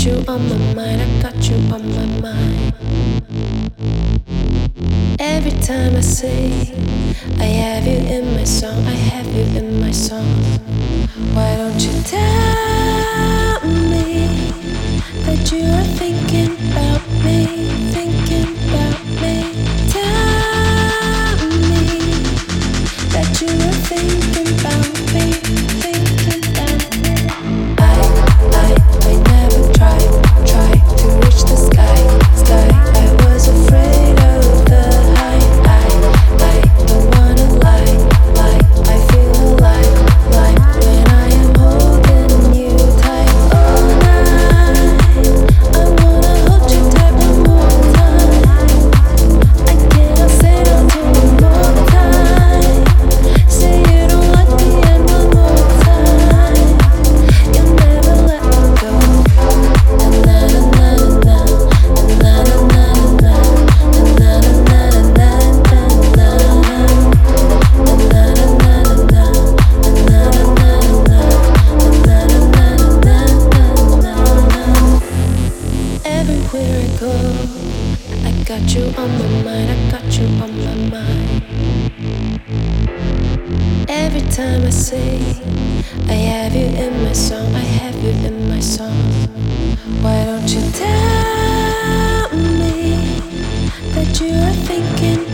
you on my mind, I got you on my mind. Every time I say I have you in my song, I have you in my song. Why don't you tell me that you are thinking about me, thinking about me? Tell me that you are thinking about me, thinking about me. I never tried to reach the sky. I was afraid of the height. I don't wanna lie. I feel alive when I am holding you tight all night. I wanna hold you tight one more time. I cannot say no to one more time. Say you don't let me end one more time. You'll never let me go. Na na na na na na na na na na na everywhere I go, I got you on my mind, I got you on my mind. Every time I say I have you in my song, I have you in my song. Why don't you tell me that you are thinking